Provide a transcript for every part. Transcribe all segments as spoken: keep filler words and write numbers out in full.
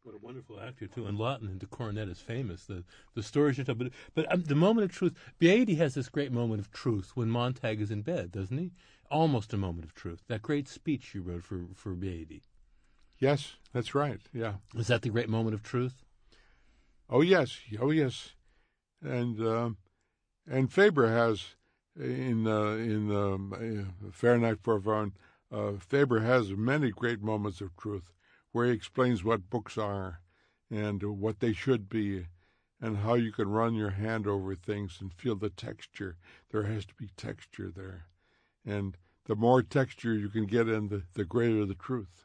What a wonderful actor too, and Lawton and de Coronet is famous. The the stories you tell, but but um, the moment of truth. Beatty has this great moment of truth when Montag is in bed, doesn't he? Almost a moment of truth. That great speech you wrote for for Beatty. Yes, that's right. Yeah. Is that the great moment of truth? Oh yes, oh yes, and um, and Faber has in uh, in um, uh, Fahrenheit four four one. Uh, Faber has many great moments of truth, where he explains what books are, and what they should be, and how you can run your hand over things and feel the texture. There has to be texture there, and the more texture you can get in, the, the greater the truth.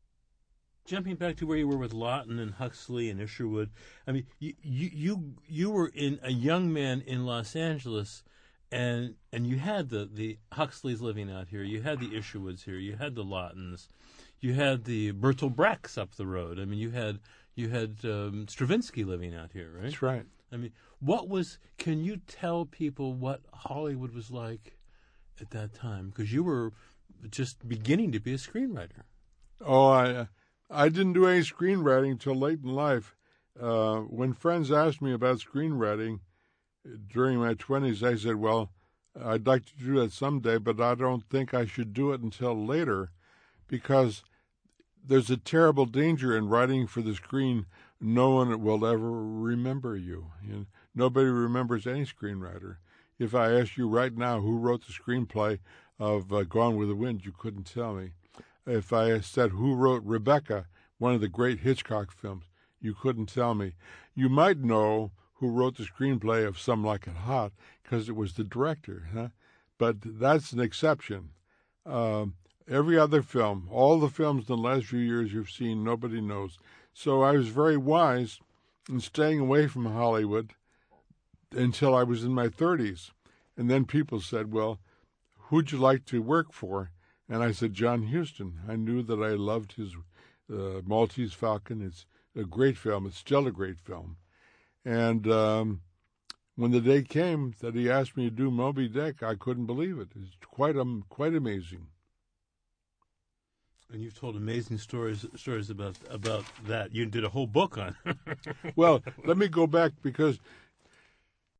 Jumping back to where you were with Lawton and Huxley and Isherwood, I mean, you you you, you were in a young man in Los Angeles, and and you had the, the Huxleys living out here, you had the Isherwoods here, you had the Lawtons, you had the Bertolt Brechts up the road. I mean, you had you had um, Stravinsky living out here, right? That's right. I mean, what was? Can you tell people what Hollywood was like at that time? Because you were just beginning to be a screenwriter. Oh, I. I didn't do any screenwriting until late in life. Uh, when friends asked me about screenwriting during my twenties, I said, well, I'd like to do that someday, but I don't think I should do it until later, because there's a terrible danger in writing for the screen. No one will ever remember you. You know, nobody remembers any screenwriter. If I asked you right now who wrote the screenplay of uh, Gone with the Wind, you couldn't tell me. If I said who wrote Rebecca, one of the great Hitchcock films, you couldn't tell me. You might know who wrote the screenplay of Some Like It Hot, because it was the director, huh? But that's an exception. Um, every other film, all the films in the last few years you've seen, nobody knows. So I was very wise in staying away from Hollywood until I was in my thirties. And then people said, well, who'd you like to work for? And I said, John Huston. I knew that I loved his uh, Maltese Falcon. It's a great film. It's still a great film. And um, when the day came that he asked me to do Moby Dick, I couldn't believe it. It's quite um, quite amazing. And you've told amazing stories stories about about that. You did a whole book on it. Well, let me go back, because